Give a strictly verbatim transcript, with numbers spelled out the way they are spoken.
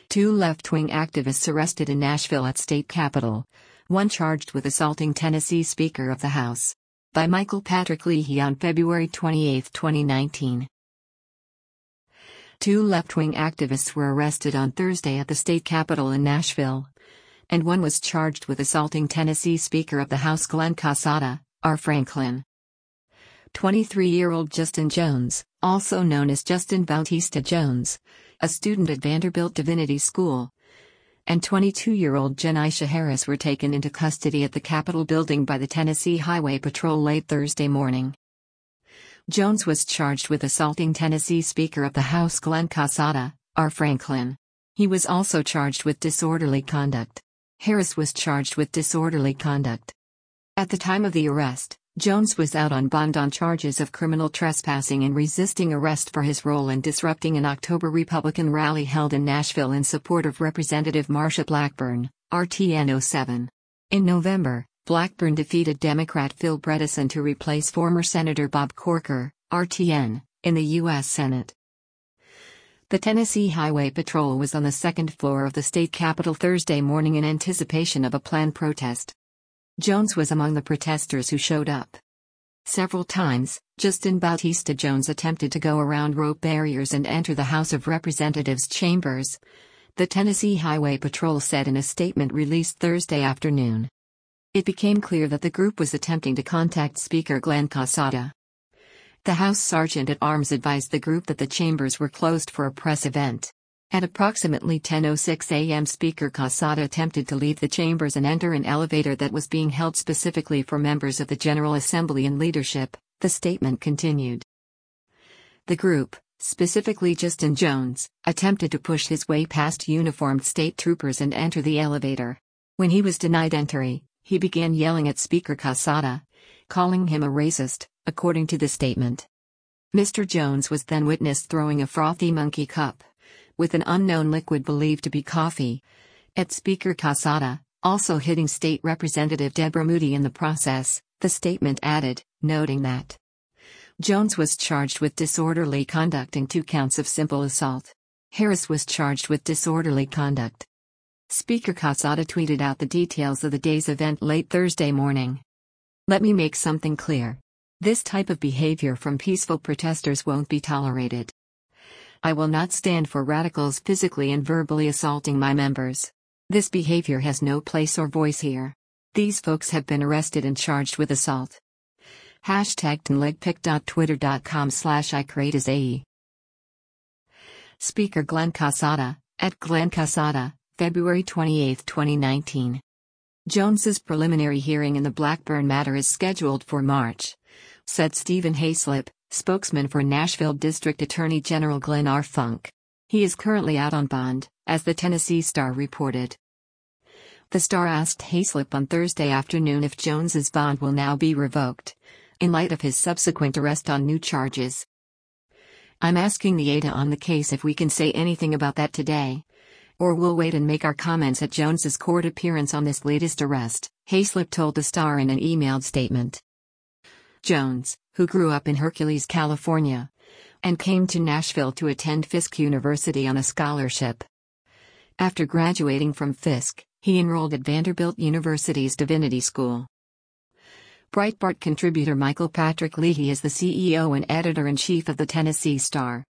Two left-wing activists arrested in Nashville at state capitol. One charged with assaulting Tennessee Speaker of the House. By Michael Patrick Leahy on February twenty-eighth, twenty nineteen. Two left-wing activists were arrested on Thursday at the state capitol in Nashville. And one was charged with assaulting Tennessee Speaker of the House Glen Casada, R. Franklin. twenty-three-year-old Justin Jones, also known as Justin Bautista Jones, a student at Vanderbilt Divinity School, and twenty-two-year-old Jenisha Harris were taken into custody at the Capitol building by the Tennessee Highway Patrol late Thursday morning. Jones was charged with assaulting Tennessee Speaker of the House Glen Casada, R. Franklin. He was also charged with disorderly conduct. Harris was charged with disorderly conduct. At the time of the arrest, Jones was out on bond on charges of criminal trespassing and resisting arrest for his role in disrupting an October Republican rally held in Nashville in support of Representative Marsha Blackburn, R T N oh seven. In November, Blackburn defeated Democrat Phil Bredesen to replace former Senator Bob Corker, R T N, in the U S Senate. The Tennessee Highway Patrol was on the second floor of the state capitol Thursday morning in anticipation of a planned protest. Jones was among the protesters who showed up. Several times, Justin Bautista Jones attempted to go around rope barriers and enter the House of Representatives chambers, the Tennessee Highway Patrol said in a statement released Thursday afternoon. It became clear that the group was attempting to contact Speaker Glen Casada. The House Sergeant-at-Arms advised the group that the chambers were closed for a press event. At approximately ten oh six a m Speaker Casada attempted to leave the chambers and enter an elevator that was being held specifically for members of the General Assembly and leadership, the statement continued. The group, specifically Justin Jones, attempted to push his way past uniformed state troopers and enter the elevator. When he was denied entry, he began yelling at Speaker Casada, calling him a racist, according to the statement. Mister Jones was then witnessed throwing a frothy monkey cup, with an unknown liquid believed to be coffee, at Speaker Casada, also hitting State Representative Deborah Moody in the process, the statement added, noting that Jones was charged with disorderly conduct and two counts of simple assault. Harris was charged with disorderly conduct. Speaker Casada tweeted out the details of the day's event late Thursday morning. "Let me make something clear. This type of behavior from peaceful protesters won't be tolerated. I will not stand for radicals physically and verbally assaulting my members. This behavior has no place or voice here. These folks have been arrested and charged with assault." Hashtag tenlegpic.twitter.com slash iCreateAE. Speaker Glen Casada, at Glen Casada, February twenty-eighth, twenty nineteen. Jones's preliminary hearing in the Blackburn matter is scheduled for March, said Stephen Hayslip, spokesman for Nashville District Attorney General Glenn R. Funk. He is currently out on bond, as the Tennessee Star reported. The Star asked Hayslip on Thursday afternoon if Jones's bond will now be revoked, in light of his subsequent arrest on new charges. "I'm asking the A D A on the case if we can say anything about that today, or we'll wait and make our comments at Jones's court appearance on this latest arrest," Hayslip told the Star in an emailed statement. Jones, who grew up in Hercules, California, and came to Nashville to attend Fisk University on a scholarship. After graduating from Fisk, he enrolled at Vanderbilt University's Divinity School. Breitbart contributor Michael Patrick Leahy is the C E O and editor-in-chief of the Tennessee Star.